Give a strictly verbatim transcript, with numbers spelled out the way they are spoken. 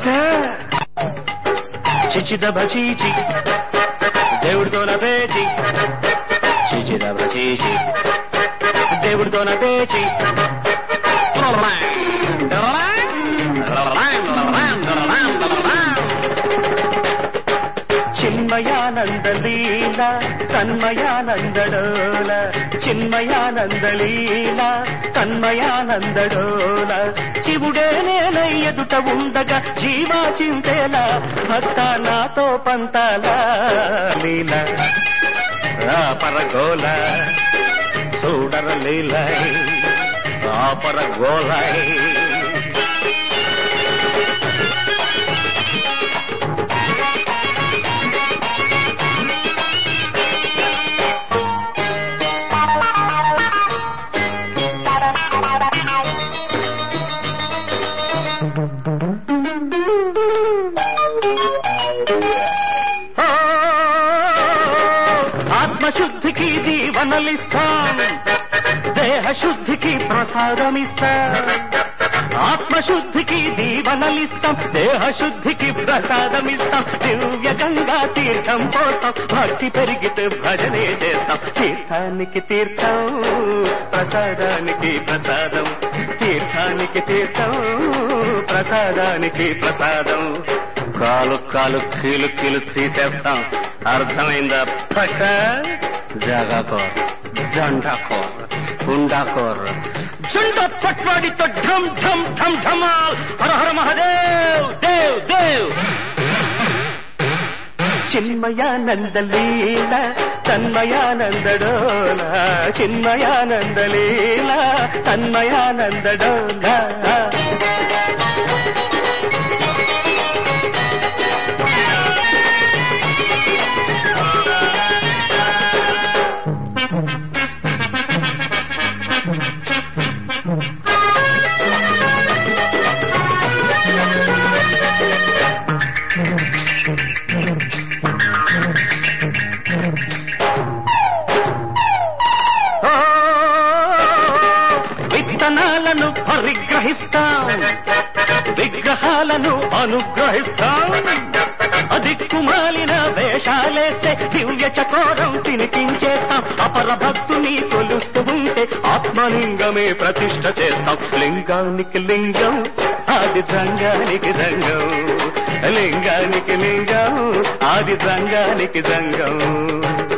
పక్క చిచిదభ చీచి దేవుడితోన పేచి చిచిదభ చీచి దేవుడితోన పేచి చిన్మయానందలీల తన్మయానందడోల చిన్మయానందలీల తన్మయానందడోల శివుడే నేలై ఎదుట ఉండగా జీవా చింతేలా భక్త నాతో పంతాల లీల పరగోల చూడర లీల ఆ పరగోలై ఆత్మశుద్ధికి దీవనలిస్తాం దేహ శుద్ధికి ప్రసాదమిస్తాం ఆత్మశుద్ధికి దీవనలిస్తాం దేహ శుద్ధికి ప్రసాదమిస్తాం దివ్య గంగా తీర్థం పోతాం భక్తి పెరిగితే భజనే చేస్తాం తీర్థానికి తీర్థం ప్రసాదానికి ప్రసాదం తీర్థానికి తీర్థం ప్రసాదానికి ప్రసాదం కాలు కాలు కీలు కీలు తీసేస్తాం అర్థమైందా పక్క జాగాకోర్ జండాకోర్ గుండాకోర్ జండ పట్వాడితో ఢమ్ ఢమ్ ఢమ్ ఢమాల్ హర హర మహాదేవ్ దేవ్ దేవ్ చిన్మయానందలీల తన్మయానందడోల చిన్మయానందలీల తన్మయానందడోల విత్తనాలను పరిగ్రహిస్తాం విగ్రహాలను అనుగ్రహిస్తాం అదిక్కుమాలిన వేషాలేస్తే దివ్య చకోరం తినిపించేస్తాం అపర భక్తుని కొలుస్తూ ఉంటే ఆత్మలింగమే ప్రతిష్ఠ చేస్తాం లింగానికి లింగం ఆది జంగానికి జంగం లింగానికి లింగం ఆది జంగానికి జంగం